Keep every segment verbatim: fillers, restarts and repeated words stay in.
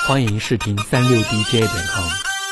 欢迎视听三六 D J 点 com。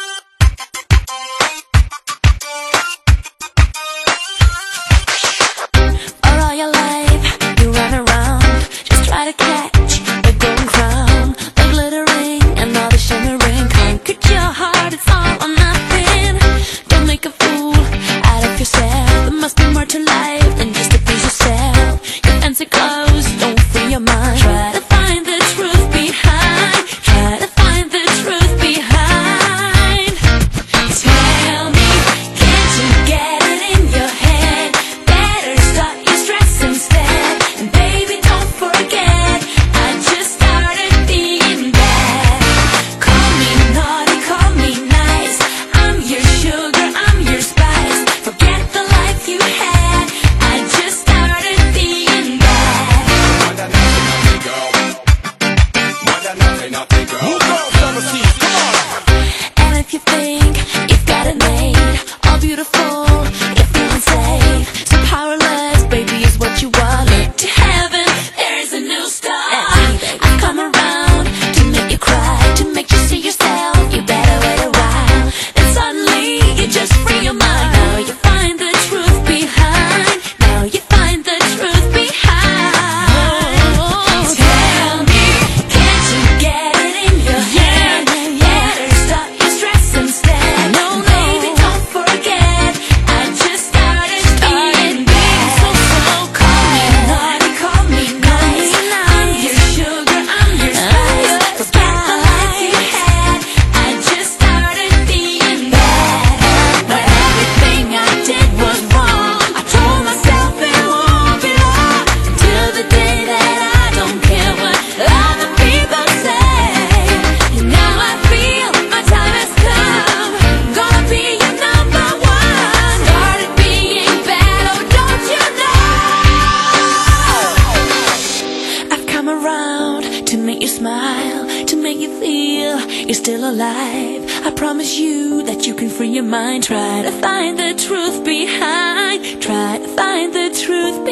You're still alive. I promise you that you can free your mind. Try to find the truth behind. Try to find the truth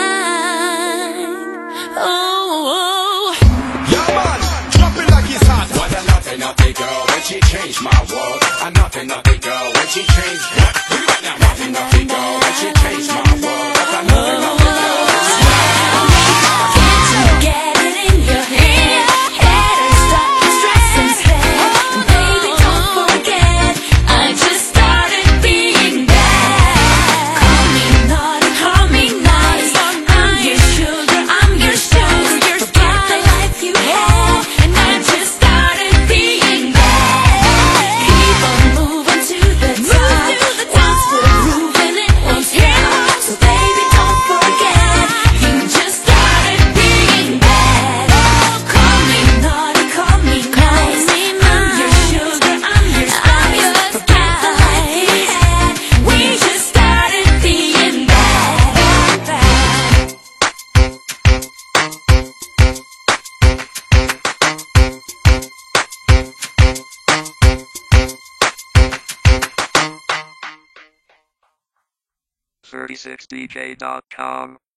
behind. Oh, oh. Yeah, man, drop it like it's hot. What a naughty, naughty girl when she changed my world. A naughty, naughty girl when she changed. What? Look at that naughty, naughty girl when she changed my world. A naughty, naughty girl. thirty-six D J dot com